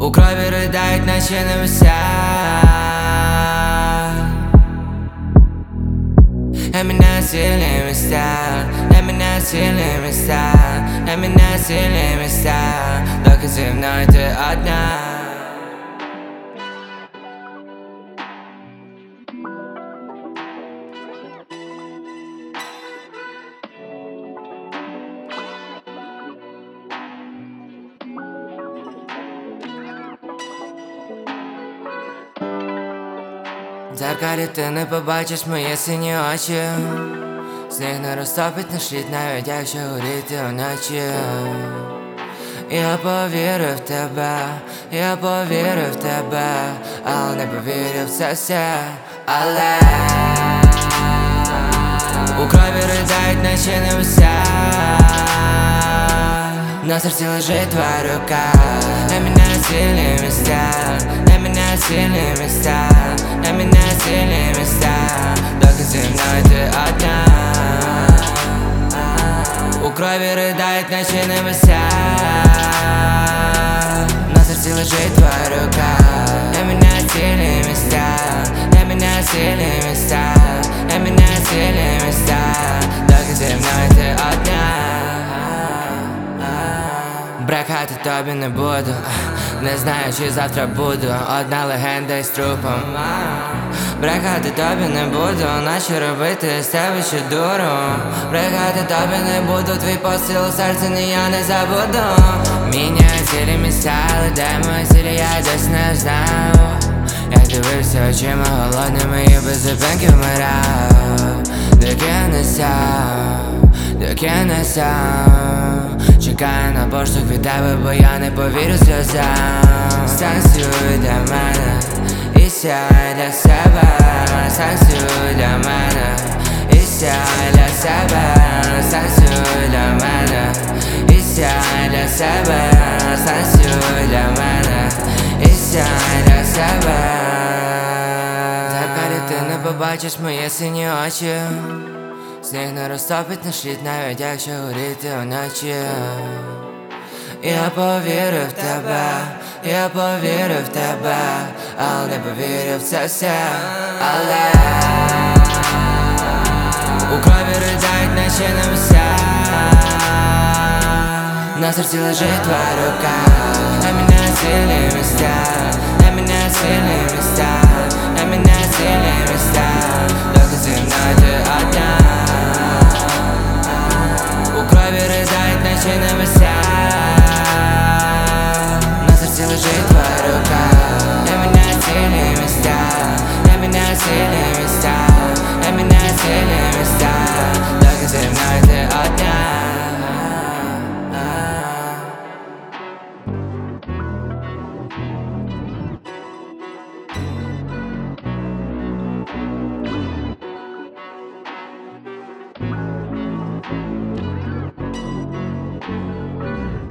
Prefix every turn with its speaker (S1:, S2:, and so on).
S1: У крові ридають наче небеса. Еміна сильні міста, еміна сильні міста, еміна сильні міста, доки зі мною ти одна. В дзеркалі ти не побачиш мої сині очі. Сніг не розтопить наш лід, навіть якщо горіти вночі. Я повірив в тебе, я повірив в тебе, але не повірив в це все. Але у крові ридають наче небеса. На серці лежить твоя рука. Еміна сильні міста, еміна сильні міста, еміна сильні міста, доки зі мною ти одна. У крові ридають наче небеса. На серці лежить твоя рука. Еміна сильні міста, еміна сильні міста, еміна сильні міста, доки зі мною ти одна. Брехати тобі не буду, не знаю, чи завтра буду одна легенда із трупом. Брехати тобі не буду, наче робити з тебе ще дуру. Брехати тобі не буду, твій посил у серці ні я не забуду. Міняю цілі місця, але де мої цілі я десь не знав. Я дивився очима голодними і без зупинки вмирав. Доки не сяв, доки не сам. Чекаю на поштовх від тебе, бо я не повірю сльозам. Станцюй для мене і сяй для себе. Станцюй для мене і сяй для себе. Станцюй для мене і сяй для себе. Станцюй для мене і сяй для себе. В дзеркалі ти не побачиш мої сині очі. Сніг не розтопить наш лід, навіть якщо горіти вночі. Я повірив в тебе, я повірив в тебе, але не повірив в це все. Але у крові ридають наче небеса. На серці лежить твоя рука. Еміна сильні міста, еміна сильні міста, еміна сильні міста, доки зі мною ти одна. У крові ридають наче небеса.